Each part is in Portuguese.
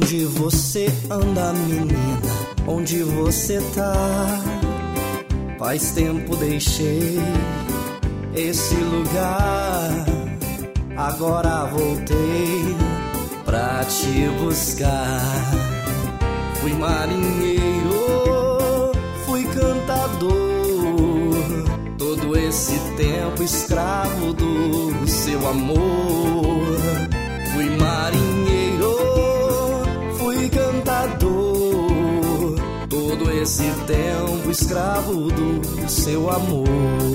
Onde você anda, menina? Onde você tá? Faz tempo deixei esse lugar. Agora voltei pra te buscar. Fui marinheiro, fui cantador, todo esse tempo escravo do seu amor. Fui marinheiro, fui cantador, todo esse tempo escravo do seu amor.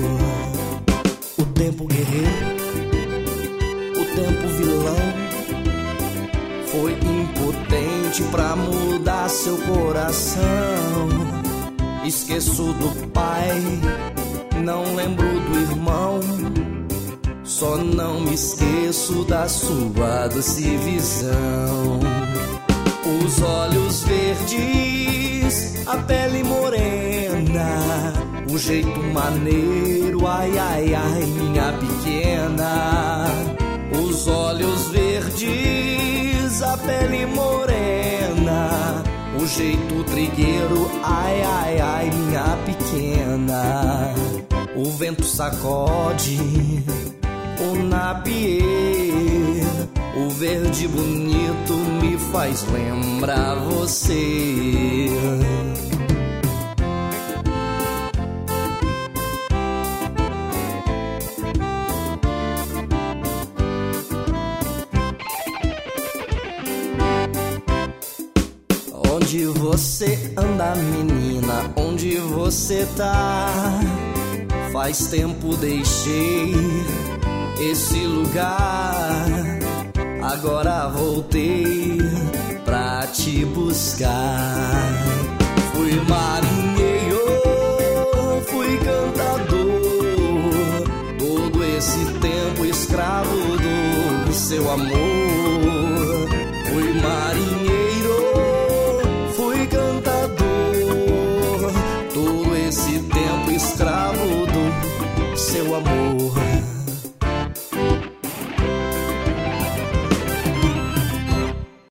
O tempo guerreiro, o tempo vilão, foi impotente pra mudar seu coração. Esqueço do pai, não lembro do irmão, só não me esqueço da sua doce visão. Os olhos verdes, a pele morena, o jeito maneiro, ai, ai, ai, minha pequena. Os olhos verdes, a pele morena, o jeito trigueiro, ai, ai, ai, minha pequena. O vento sacode o napier, o verde bonito me faz lembrar você. Onde você anda, menina? Onde você tá? Faz tempo deixei esse lugar. Agora voltei pra te buscar. Fui marinheiro, fui cantador, todo esse tempo escravo do seu amor.